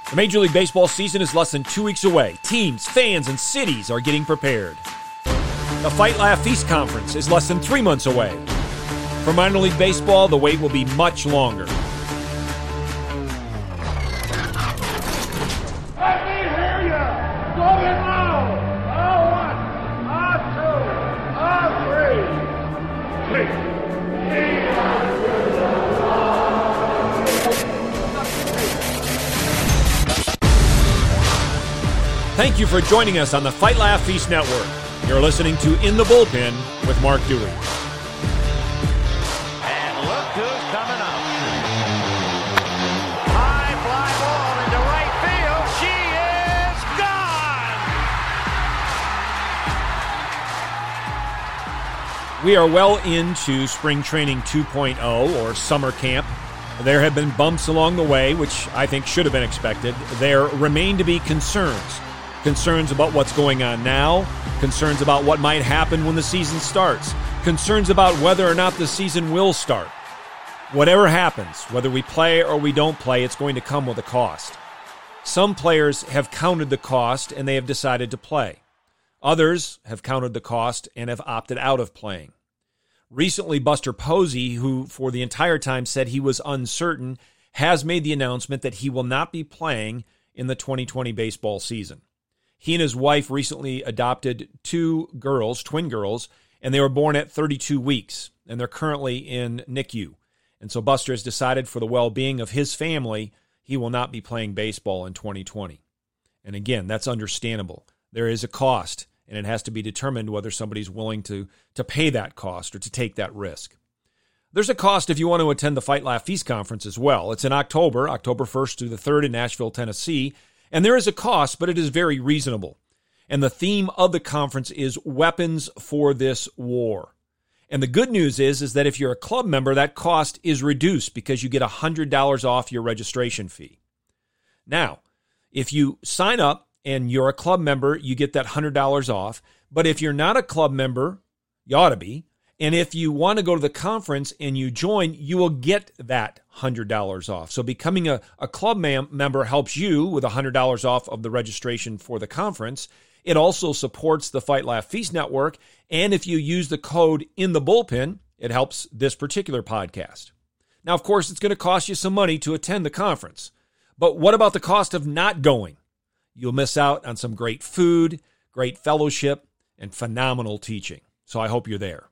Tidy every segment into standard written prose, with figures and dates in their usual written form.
The Major League Baseball season is less than 2 weeks away. Teams, fans, and cities are getting prepared. The Fight, Laugh, Feast Conference is less than 3 months away. For minor league baseball, the wait will be much longer. Let me hear you! Slow it low! Thank you for joining us on the Fight, Laugh, Feast Network. You're listening to In the Bullpen with Mark Dewey. And look who's coming up. High fly ball into right field. She is gone! We are well into Spring Training 2.0, or summer camp. There have been bumps along the way, which I think should have been expected. There remain to be concerns. Concerns about what's going on now, concerns about what might happen when the season starts, concerns about whether or not the season will start. Whatever happens, whether we play or we don't play, it's going to come with a cost. Some players have counted the cost and they have decided to play. Others have counted the cost and have opted out of playing. Recently, Buster Posey, who for the entire time said he was uncertain, has made the announcement that he will not be playing in the 2020 baseball season. He and his wife recently adopted 2 girls, twin girls, and they were born at 32 weeks, and they're currently in NICU. And so Buster has decided for the well-being of his family, he will not be playing baseball in 2020. And again, that's understandable. There is a cost, and it has to be determined whether somebody's willing to pay that cost or to take that risk. There's a cost if you want to attend the Fight, Laugh, Feast Conference as well. It's in October 1st through the 3rd in Nashville, Tennessee. And there is a cost, but it is very reasonable. And the theme of the conference is Weapons for This War. And the good news is that if you're a club member, that cost is reduced because you get $100 off your registration fee. Now, if you sign up and you're a club member, you get that $100 off. But if you're not a club member, you ought to be. And if you want to go to the conference and you join, you will get that $100 off. So becoming a club member helps you with $100 off of the registration for the conference. It also supports the Fight, Laugh, Feast Network. And if you use the code In the Bullpen, it helps this particular podcast. Now, of course, it's going to cost you some money to attend the conference. But what about the cost of not going? You'll miss out on some great food, great fellowship, and phenomenal teaching. So I hope you're there.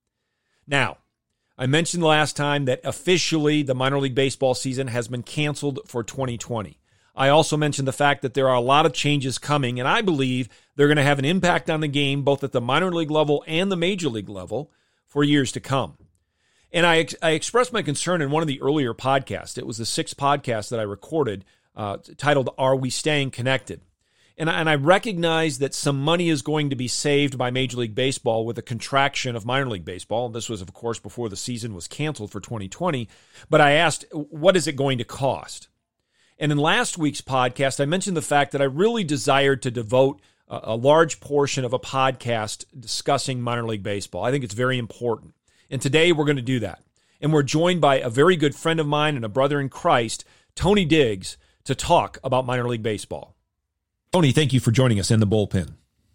Now, I mentioned last time that officially the minor league baseball season has been canceled for 2020. I also mentioned the fact that there are a lot of changes coming, and I believe they're going to have an impact on the game both at the minor league level and the major league level for years to come. And I expressed my concern in one of the earlier podcasts. It was the 6th podcast that I recorded titled, Are We Staying Connected? And I recognize that some money is going to be saved by Major League Baseball with the contraction of minor league baseball. This was, of course, before the season was canceled for 2020. But I asked, what is it going to cost? And in last week's podcast, I mentioned the fact that I really desired to devote a large portion of a podcast discussing minor league baseball. I think it's very important. And today we're going to do that. And we're joined by a very good friend of mine and a brother in Christ, Tony Diggs, to talk about minor league baseball. Tony, thank you for joining us in the bullpen.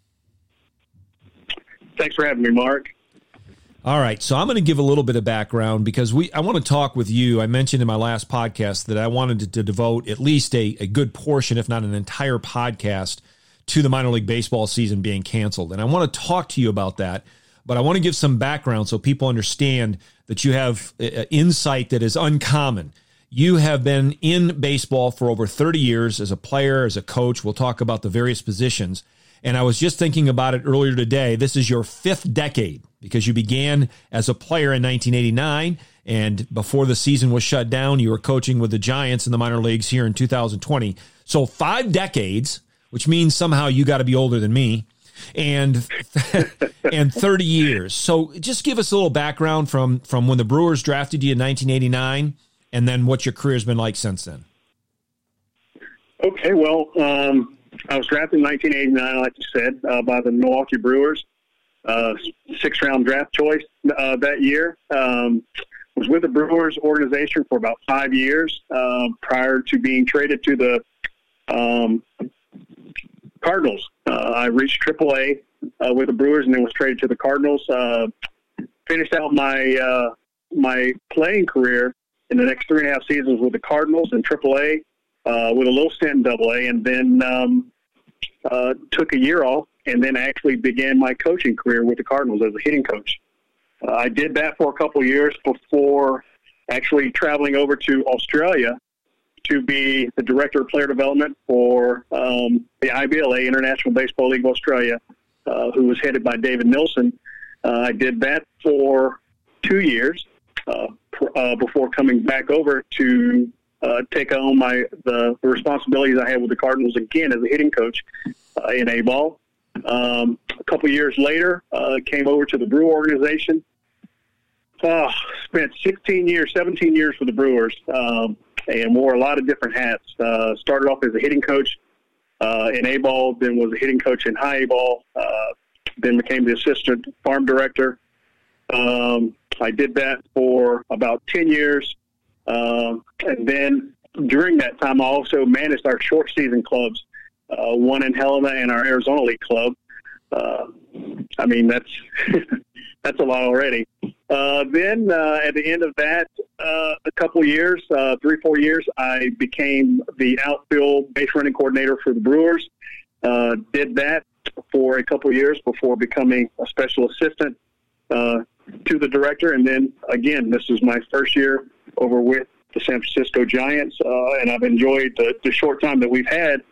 Thanks for having me, Mark. All right, so I'm going to give a little bit of background because I want to talk with you. I mentioned in my last podcast that I wanted to devote at least a good portion, if not an entire podcast, to the minor league baseball season being canceled. And I want to talk to you about that, but I want to give some background so people understand that you have insight that is uncommon. You have been in baseball for over 30 years as a player, as a coach. We'll talk about the various positions. And I was just thinking about it earlier today. This is your 5th decade because you began as a player in 1989. And before the season was shut down, you were coaching with the Giants in the minor leagues here in 2020. So 5 decades, which means somehow you got to be older than me, and 30 years. So just give us a little background from when the Brewers drafted you in 1989 and then what your career has been like since then. Okay, well, I was drafted in 1989, like you said, by the Milwaukee Brewers. 6th-round draft choice that year. Was with the Brewers organization for about 5 years prior to being traded to the Cardinals. I reached AAA with the Brewers and then was traded to the Cardinals. Finished out my playing career in the next 3.5 seasons with the Cardinals in AAA, with a little stint in AA, and then took a year off and then actually began my coaching career with the Cardinals as a hitting coach. I did that for a couple of years before actually traveling over to Australia to be the director of player development for the IBLA, International Baseball League of Australia, who was headed by David Nilsson. I did that for 2 years before coming back over to take on the responsibilities I had with the Cardinals again as a hitting coach in A-ball. A couple of years later, came over to the Brewer organization. Spent 17 years for the Brewers, and wore a lot of different hats. Started off as a hitting coach in A-ball, then was a hitting coach in high A-ball, then became the assistant farm director. I did that for about 10 years. And then during that time, I also managed our short season clubs, one in Helena and our Arizona League club. I mean, that's that's a lot already. Then at the end of that, a couple years, 3-4 years, I became the outfield base running coordinator for the Brewers. Did that for a couple years before becoming a special assistant to the director. And then, again, this is my first year over with the San Francisco Giants, and I've enjoyed the short time that we've had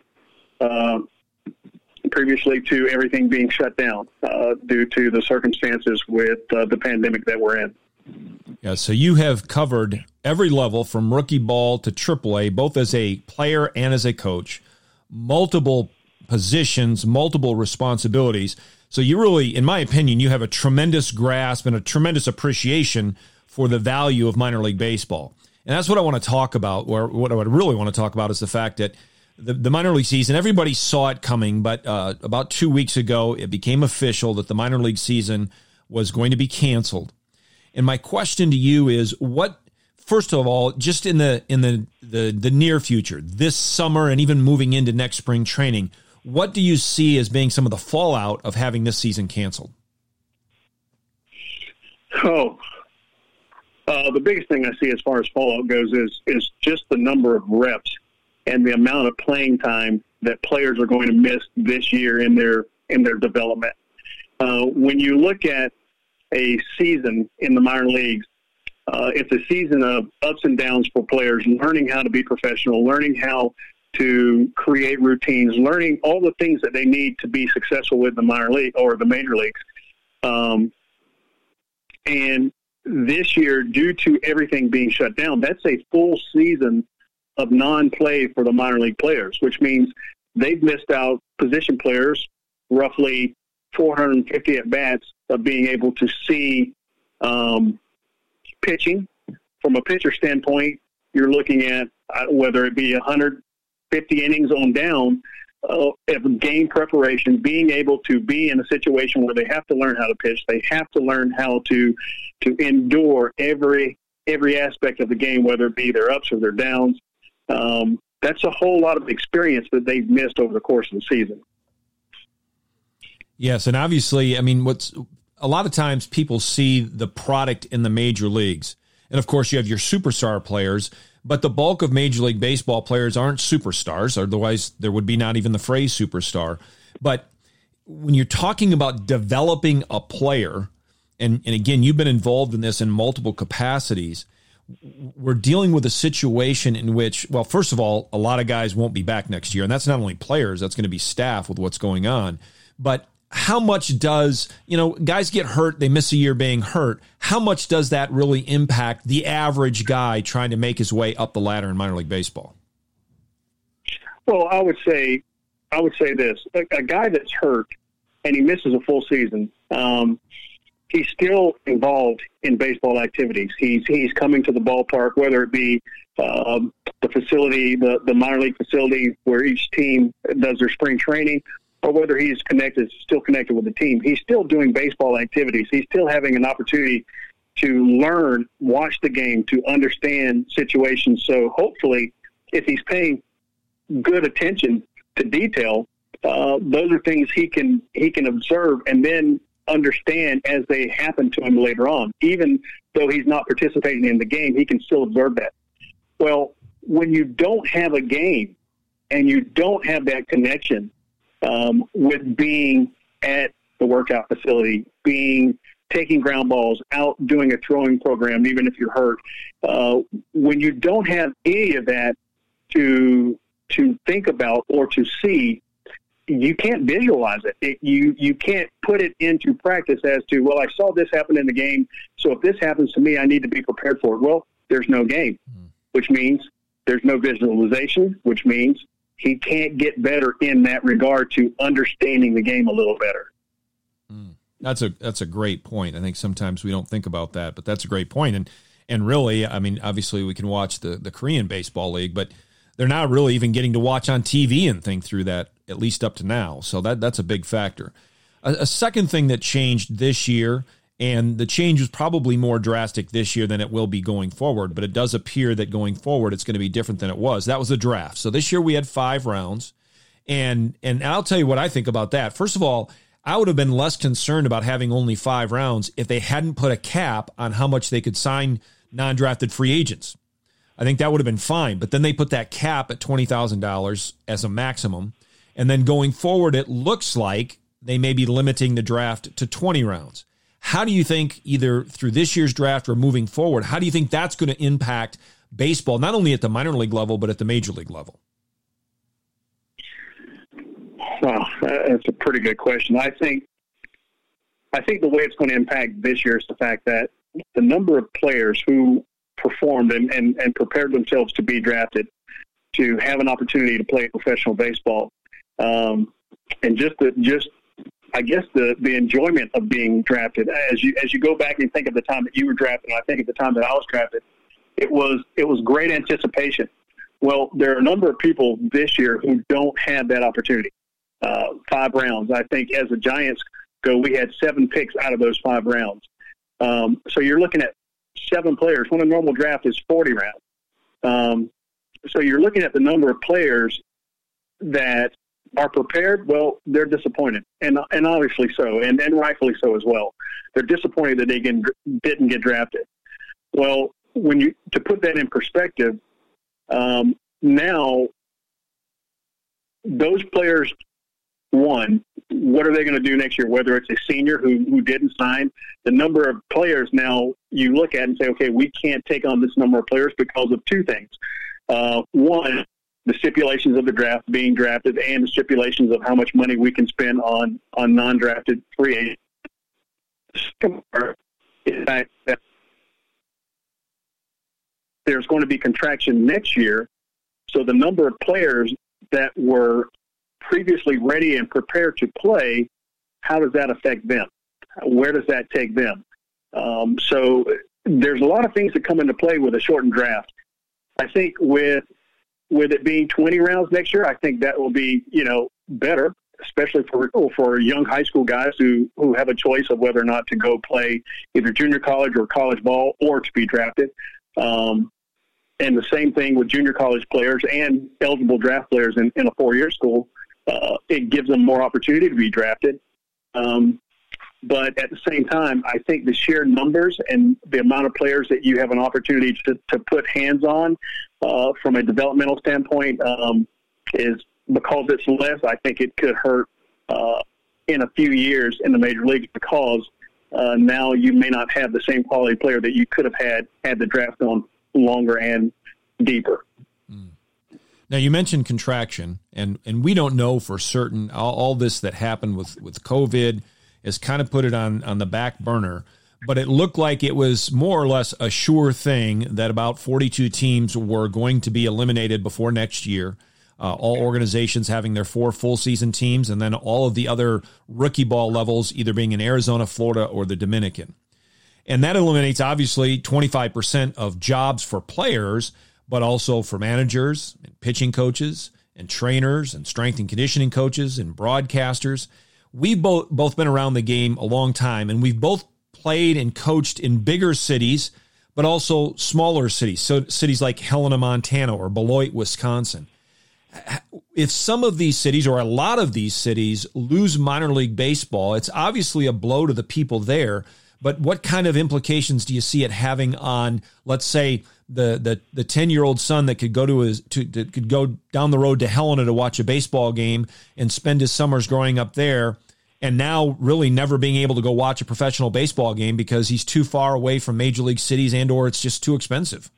previously to everything being shut down due to the circumstances with the pandemic that we're in. Yeah, so you have covered every level from rookie ball to AAA, both as a player and as a coach, multiple positions, multiple responsibilities. So you really, in my opinion, you have a tremendous grasp and a tremendous appreciation for the value of minor league baseball. And that's what I want to talk about, or what I would really want to talk about is the fact that the minor league season, everybody saw it coming, but about 2 weeks ago, it became official that the minor league season was going to be canceled. And my question to you is, what, first of all, just in the near future, this summer and even moving into next spring training, what do you see as being some of the fallout of having this season canceled? The biggest thing I see as far as fallout goes is just the number of reps and the amount of playing time that players are going to miss this year in their development. When you look at a season in the minor leagues, it's a season of ups and downs for players, learning how to be professional, learning how to create routines, learning all the things that they need to be successful with the minor league or the major leagues. And this year, due to everything being shut down, that's a full season of non-play for the minor league players, which means they've missed out position players roughly 450 at-bats of being able to see pitching. From a pitcher standpoint, you're looking at whether it be 150 innings on down of game preparation, being able to be in a situation where they have to learn how to pitch. They have to learn how to endure every aspect of the game, whether it be their ups or their downs. That's a whole lot of experience that they've missed over the course of the season. Yes, and obviously, I mean, a lot of times people see the product in the major leagues. And, of course, you have your superstar players, but the bulk of Major League Baseball players aren't superstars. Otherwise, there would be not even the phrase superstar. But when you're talking about developing a player, and again, you've been involved in this in multiple capacities, we're dealing with a situation in which, well, first of all, a lot of guys won't be back next year. And that's not only players, that's going to be staff with what's going on. But how much does, guys get hurt, they miss a year being hurt. How much does that really impact the average guy trying to make his way up the ladder in minor league baseball? Well, I would say this. A guy that's hurt and he misses a full season, he's still involved in baseball activities. He's coming to the ballpark, whether it be the facility, the minor league facility where each team does their spring training, or whether he's still connected with the team. He's still doing baseball activities. He's still having an opportunity to learn, watch the game, to understand situations. So hopefully, if he's paying good attention to detail, those are things he can observe and then understand as they happen to him later on. Even though he's not participating in the game, he can still observe that. Well, when you don't have a game and you don't have that connection with being at the workout facility, taking ground balls, out doing a throwing program, even if you're hurt, when you don't have any of that to think about or to see, you can't visualize it. You can't put it into practice as to, well, I saw this happen in the game, so if this happens to me, I need to be prepared for it. Well, there's no game, which means there's no visualization, which means he can't get better in that regard to understanding the game a little better. That's a great point. I think sometimes we don't think about that, but that's a great point. And really, I mean, obviously we can watch the Korean Baseball League, but they're not really even getting to watch on TV and think through that, at least up to now. So that's a big factor. A second thing that changed this year, and the change was probably more drastic this year than it will be going forward, but it does appear that going forward it's going to be different than it was. That was the draft. So this year we had 5 rounds, and I'll tell you what I think about that. First of all, I would have been less concerned about having only 5 rounds if they hadn't put a cap on how much they could sign non-drafted free agents. I think that would have been fine, but then they put that cap at $20,000 as a maximum, and then going forward, it looks like they may be limiting the draft to 20 rounds. How do you think, either through this year's draft or moving forward, how do you think that's going to impact baseball, not only at the minor league level, but at the major league level? Well, that's a pretty good question. I think the way it's going to impact this year is the fact that the number of players who performed and prepared themselves to be drafted, to have an opportunity to play professional baseball, and I guess the enjoyment of being drafted. As you go back and think of the time that you were drafted, and I think at the time that I was drafted, it was great anticipation. Well, there are a number of people this year who don't have that opportunity. 5 rounds. I think as the Giants go, we had 7 picks out of those 5 rounds. So you're looking at 7 players when a normal draft is 40 rounds. So you're looking at the number of players that are prepared. Well, they're disappointed, and obviously so, and rightfully so as well. They're disappointed that they didn't get drafted. Well, to put that in perspective, now those players, one, what are they going to do next year? Whether it's a senior who didn't sign, the number of players now you look at and say, okay, we can't take on this number of players because of 2 things. One, the stipulations of the draft, being drafted, and the stipulations of how much money we can spend on non-drafted free agents. In fact, that there's going to be contraction next year, so the number of players that were previously ready and prepared to play, how does that affect them? Where does that take them? So there's a lot of things that come into play with a shortened draft. I think with it being 20 rounds next year, I think that will be, better, especially for young high school guys who have a choice of whether or not to go play either junior college or college ball or to be drafted. And the same thing with junior college players and eligible draft players in a 4-year school. It gives them more opportunity to be drafted. But at the same time, I think the sheer numbers and the amount of players that you have an opportunity to put hands on from a developmental standpoint is, because it's less, I think it could hurt in a few years in the major leagues, because now you may not have the same quality player that you could have had the draft gone longer and deeper. Now, you mentioned contraction, and we don't know for certain. All this that happened with COVID has kind of put it on the back burner, but it looked like it was more or less a sure thing that about 42 teams were going to be eliminated before next year, all organizations having their 4 full season teams, and then all of the other rookie ball levels either being in Arizona, Florida, or the Dominican. And that eliminates, obviously, 25% of jobs for players, but also for managers and pitching coaches and trainers and strength and conditioning coaches and broadcasters. We've both been around the game a long time, and we've both played and coached in bigger cities, but also smaller cities, so cities like Helena, Montana, or Beloit, Wisconsin. if some of these cities or a lot of these cities lose minor league baseball, it's obviously a blow to the people there. But what kind of implications do you see it having on, let's say, the 10-year-old son that could go could go down the road to Helena to watch a baseball game and spend his summers growing up there, and now really never being able to go watch a professional baseball game because he's too far away from major league cities and or it's just too expensive?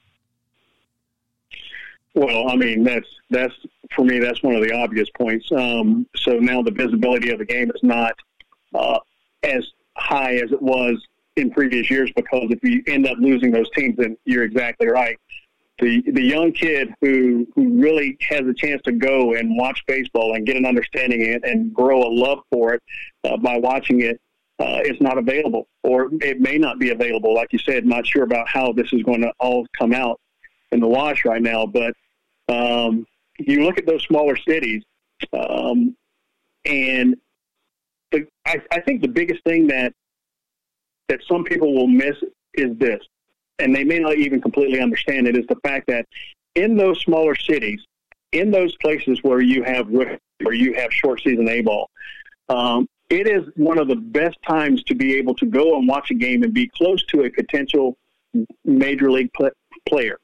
Well, I mean, that's for me, that's one of the obvious points. So now the visibility of the game is not as high as it was in previous years, because if you end up losing those teams, then you're exactly right. The young kid who really has a chance to go and watch baseball and get an understanding and grow a love for it by watching it is not available, or it may not be available. Like you said, not sure about how this is going to all come out in the wash right now. But you look at those smaller cities, and I think the biggest thing that some people will miss is this, and they may not even completely understand it, is the fact that in those smaller cities, in those places where you have short season A-ball, it is one of the best times to be able to go and watch a game and be close to a potential major league player.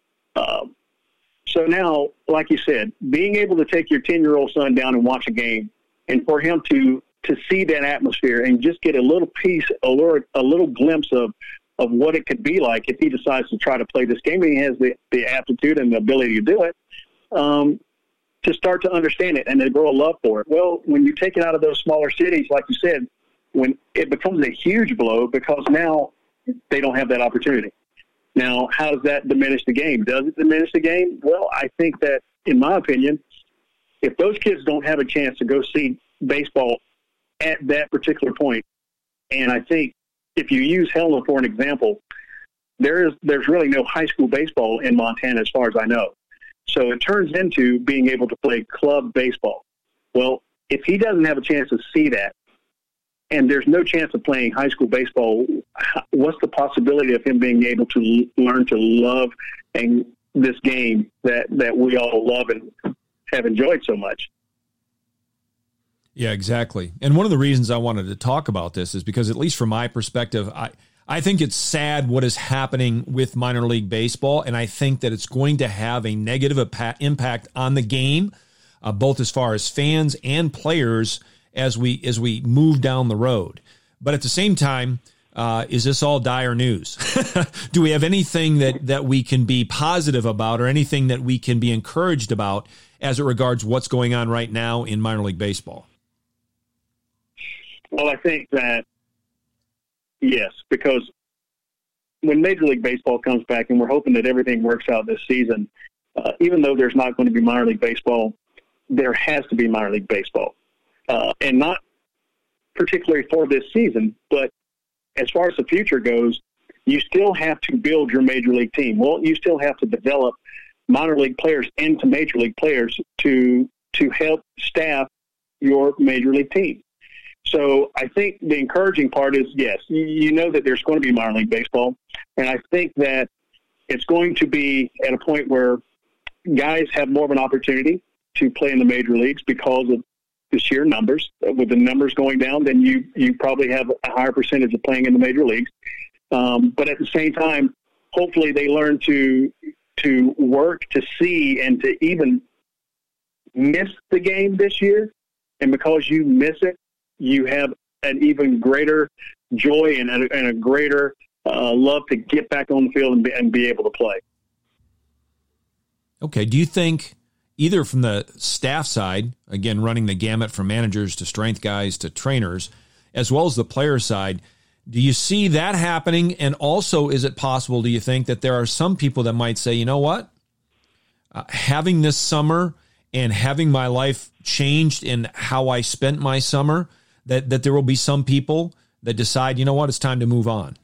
So now, like you said, being able to take your 10-year-old son down and watch a game, and for him to see that atmosphere and just get a little piece, a little glimpse of what it could be like if he decides to try to play this game, and he has the aptitude and the ability to do it, to start to understand it and to grow a love for it. Well, when you take it out of those smaller cities, like you said, when it becomes a huge blow, because now they don't have that opportunity. Now, how does that diminish the game? Does it diminish the game? Well, I think that, in my opinion, if those kids don't have a chance to go see baseball at that particular point, and I think if you use Helena for an example, there's really no high school baseball in Montana as far as I know. So it turns into being able to play club baseball. Well, if he doesn't have a chance to see that, and there's no chance of playing high school baseball, what's the possibility of him being able to learn to love and this game that we all love and have enjoyed so much? Yeah, exactly. And one of the reasons I wanted to talk about this is because, at least from my perspective, I think it's sad what is happening with minor league baseball, and I think that it's going to have a negative impact on the game, both as far as fans and players as we move down the road. But at the same time, is this all dire news? Do we have anything that we can be positive about, or anything that we can be encouraged about as it regards what's going on right now in minor league baseball? Well, I think that, yes, because when Major League Baseball comes back, and we're hoping that everything works out this season, even though there's not going to be minor league baseball, there has to be minor league baseball. And not particularly for this season, but as far as the future goes, you still have to build your major league team. Well, you still have to develop minor league players into major league players to help staff your major league team. So I think the encouraging part is, yes, you know that there's going to be minor league baseball, and I think that it's going to be at a point where guys have more of an opportunity to play in the major leagues because of the sheer numbers. With the numbers going down, then you probably have a higher percentage of playing in the major leagues. But at the same time, hopefully they learn to work, to see, and to even miss the game this year. And because you miss it, you have an even greater joy and a greater love to get back on the field and be able to play. Okay. Do you think, either from the staff side, again, running the gamut from managers to strength guys to trainers, as well as the player side, do you see that happening? And also, is it possible, do you think, that there are some people that might say, you know what, having this summer and having my life changed in how I spent my summer, that there will be some people that decide, you know what, it's time to move on?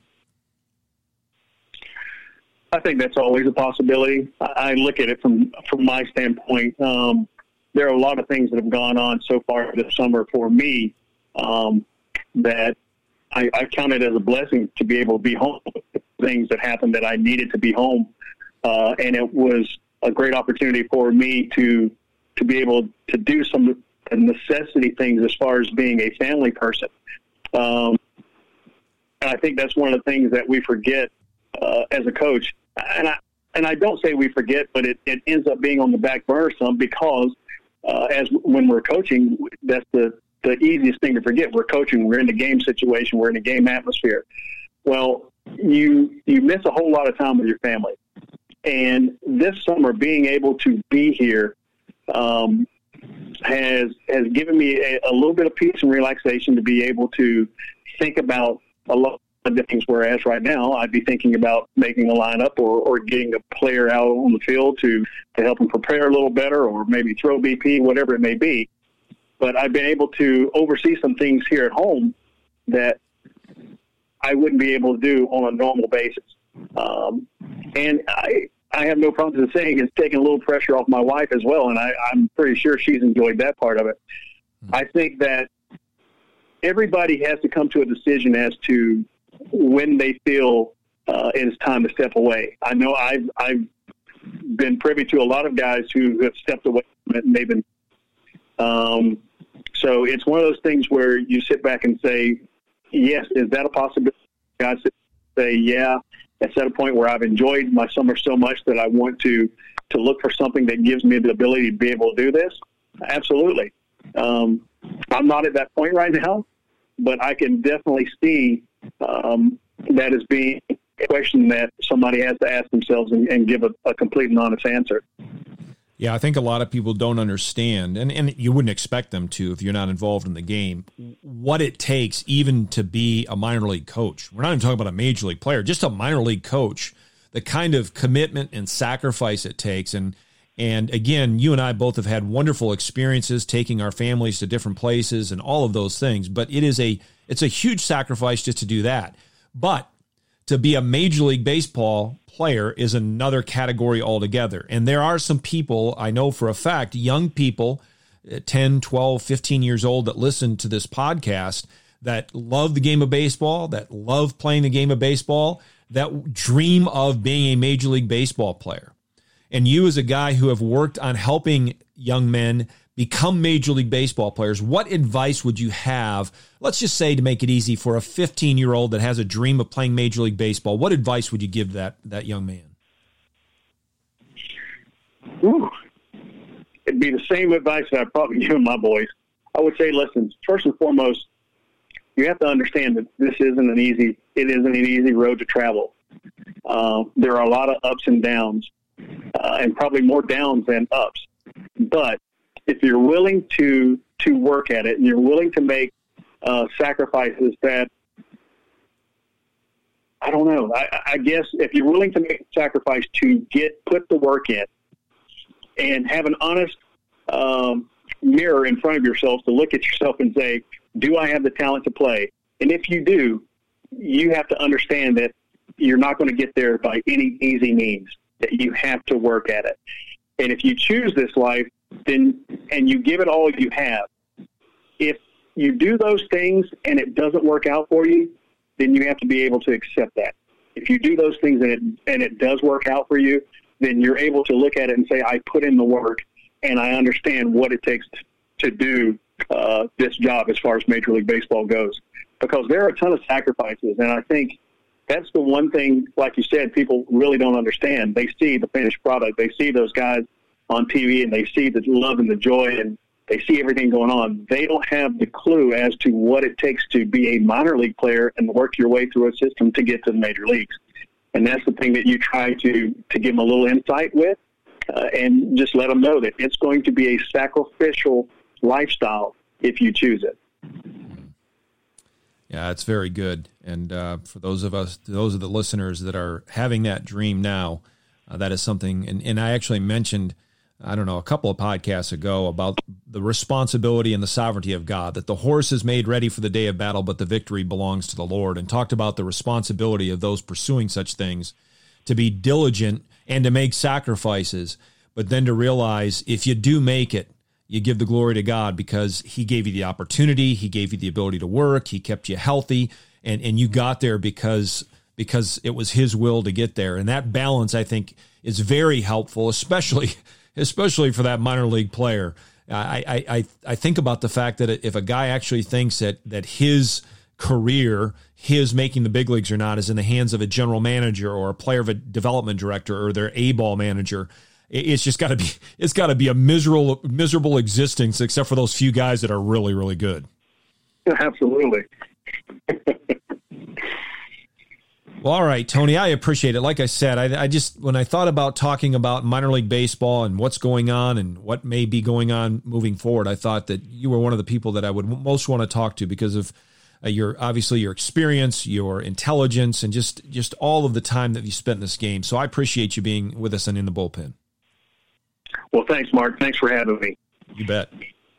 I think that's always a possibility. I look at it from my standpoint. There are a lot of things that have gone on so far this summer for me that I count it as a blessing to be able to be home. Things that happened that I needed to be home, and it was a great opportunity for me to to be able to do some necessity things as far as being a family person. And I think that's one of the things that we forget as a coach. And I don't say we forget, but it ends up being on the back burner some because when we're coaching, that's the easiest thing to forget. We're coaching. We're in a game situation. We're in a game atmosphere. Well, you miss a whole lot of time with your family. And this summer, being able to be here has given me a little bit of peace and relaxation to be able to think about a lot of the things, whereas right now I'd be thinking about making a lineup or getting a player out on the field to help them prepare a little better or maybe throw BP, whatever it may be. But I've been able to oversee some things here at home that I wouldn't be able to do on a normal basis. And I have no problem with saying it's taking a little pressure off my wife as well, and I'm pretty sure she's enjoyed that part of it. I think that everybody has to come to a decision as to when they feel it's time to step away. I know I've been privy to a lot of guys who have stepped away from it, and they've been so it's one of those things where you sit back and say, yes, is that a possibility? Guys say, yeah. It's at a point where I've enjoyed my summer so much that I want to look for something that gives me the ability to be able to do this. Absolutely. I'm not at that point right now, but I can definitely see that as being a question that somebody has to ask themselves and give a complete and honest answer. Yeah, I think a lot of people don't understand, and you wouldn't expect them to if you're not involved in the game, what it takes even to be a minor league coach. We're not even talking about a major league player, just a minor league coach, the kind of commitment and sacrifice it takes. And again, you and I both have had wonderful experiences taking our families to different places and all of those things, but it's a huge sacrifice just to do that. But to be a Major League Baseball player is another category altogether. And there are some people, I know for a fact, young people, 10, 12, 15 years old that listen to this podcast that love the game of baseball, that love playing the game of baseball, that dream of being a Major League Baseball player. And you as a guy who have worked on helping young men become Major League Baseball players, what advice would you have, let's just say to make it easy, for a 15-year-old that has a dream of playing Major League Baseball? What advice would you give that young man? Ooh. It'd be the same advice that I'd probably give my boys. I would say, listen, first and foremost, you have to understand that it isn't an easy road to travel. There are a lot of ups and downs, and probably more downs than ups. But if you're willing to work at it and you're willing to make sacrifices that, I don't know, I guess if you're willing to make a sacrifice to put the work in and have an honest mirror in front of yourself to look at yourself and say, do I have the talent to play? And if you do, you have to understand that you're not going to get there by any easy means, that you have to work at it. And if you choose this life, and you give it all you have, if you do those things and it doesn't work out for you, then you have to be able to accept that. If you do those things and it does work out for you, then you're able to look at it and say, I put in the work and I understand what it takes to do this job as far as Major League Baseball goes. Because there are a ton of sacrifices, and I think that's the one thing, like you said, people really don't understand. They see the finished product. They see those guys on TV, and they see the love and the joy, and they see everything going on. They don't have the clue as to what it takes to be a minor league player and work your way through a system to get to the major leagues. And that's the thing that you try to give them a little insight with, and just let them know that it's going to be a sacrificial lifestyle if you choose it. Yeah, it's very good. And for those of the listeners that are having that dream now, that is something. And I actually mentioned, I don't know, a couple of podcasts ago about the responsibility and the sovereignty of God, that the horse is made ready for the day of battle, but the victory belongs to the Lord, and talked about the responsibility of those pursuing such things to be diligent and to make sacrifices, but then to realize if you do make it, you give the glory to God because he gave you the opportunity, he gave you the ability to work, he kept you healthy, and you got there because it was his will to get there. And that balance, I think, is very helpful, especially especially for that minor league player. I think about the fact that if a guy actually thinks that his career, his making the big leagues or not, is in the hands of a general manager or a player of a development director or their A-ball manager, it's just got to be a miserable existence, except for those few guys that are really, really good. Absolutely. Well, all right, Tony, I appreciate it. Like I said, I just, when I thought about talking about minor league baseball and what's going on and what may be going on moving forward, I thought that you were one of the people that I would most want to talk to because of your experience, your intelligence, and just all of the time that you spent in this game. So I appreciate you being with us and in the bullpen. Well, thanks, Mark. Thanks for having me. You bet.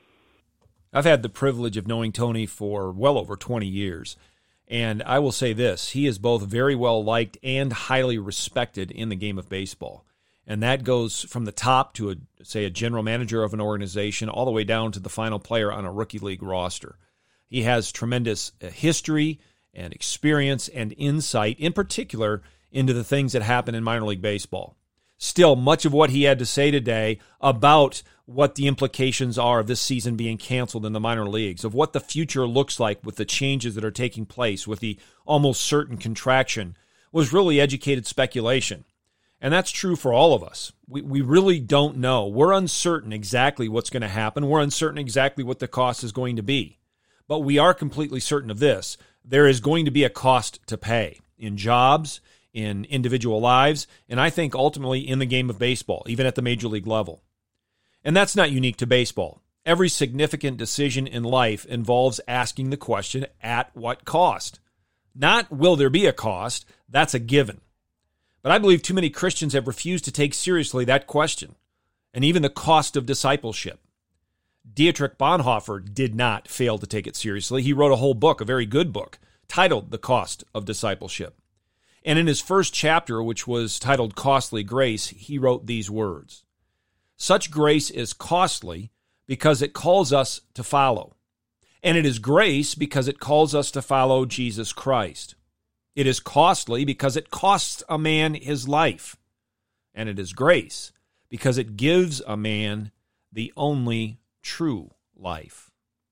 I've had the privilege of knowing Tony for well over 20 years. And I will say this, he is both very well liked and highly respected in the game of baseball. And that goes from the top to, a general manager of an organization all the way down to the final player on a rookie league roster. He has tremendous history and experience and insight, in particular, into the things that happen in minor league baseball. Still, much of what he had to say today about what the implications are of this season being canceled in the minor leagues, of what the future looks like with the changes that are taking place, with the almost certain contraction, was really educated speculation. And that's true for all of us. We really don't know. We're uncertain exactly what's going to happen. We're uncertain exactly what the cost is going to be. But we are completely certain of this. There is going to be a cost to pay in jobs, in individual lives, and I think ultimately in the game of baseball, even at the major league level. And that's not unique to baseball. Every significant decision in life involves asking the question, at what cost? Not will there be a cost, that's a given. But I believe too many Christians have refused to take seriously that question, and even the cost of discipleship. Dietrich Bonhoeffer did not fail to take it seriously. He wrote a whole book, a very good book, titled The Cost of Discipleship. And in his first chapter, which was titled Costly Grace, he wrote these words: "Such grace is costly because it calls us to follow. And it is grace because it calls us to follow Jesus Christ. It is costly because it costs a man his life. And it is grace because it gives a man the only true life."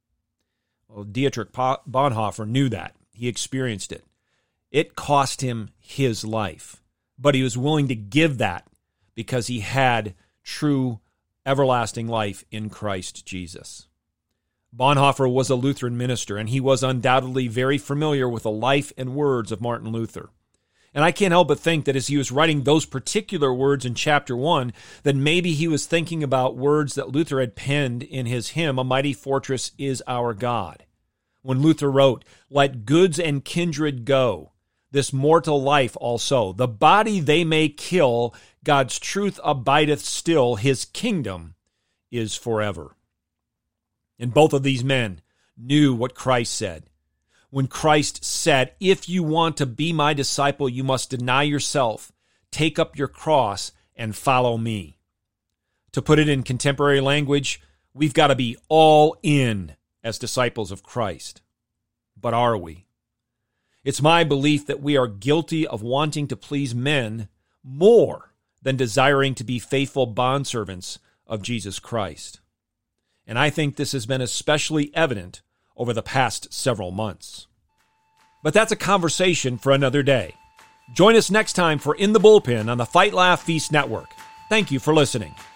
Well, Dietrich Bonhoeffer knew that. He experienced it. It cost him his life, but he was willing to give that because he had true everlasting life in Christ Jesus. Bonhoeffer was a Lutheran minister, and he was undoubtedly very familiar with the life and words of Martin Luther. And I can't help but think that as he was writing those particular words in chapter 1, that maybe he was thinking about words that Luther had penned in his hymn, "A Mighty Fortress is Our God." When Luther wrote, "Let goods and kindred go, this mortal life also. The body they may kill, God's truth abideth still, his kingdom is forever." And both of these men knew what Christ said. When Christ said, "If you want to be my disciple, you must deny yourself, take up your cross, and follow me." To put it in contemporary language, we've got to be all in as disciples of Christ. But are we? It's my belief that we are guilty of wanting to please men more than desiring to be faithful bondservants of Jesus Christ. And I think this has been especially evident over the past several months. But that's a conversation for another day. Join us next time for In the Bullpen on the Fight Laugh Feast Network. Thank you for listening.